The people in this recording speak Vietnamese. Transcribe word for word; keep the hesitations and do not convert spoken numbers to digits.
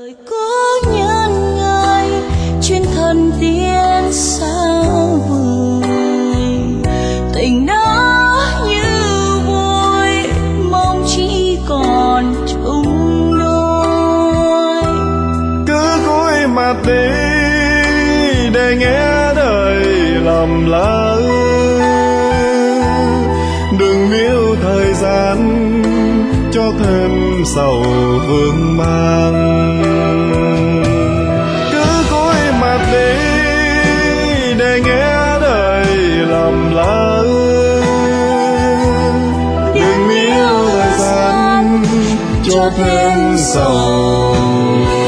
Hỡi cố nhân ngài chuyên thần tiên sao vời, tình đã như vôi mong chỉ còn chung đôi. Cứ cúi mặt đi để nghe đời lầm lỡ, đừng níu thời gian cho thêm sầu vương mang. Cứ cúi mặt đi để nghe đời lầm lỡ, đừng níu thời gian cho thêm sầu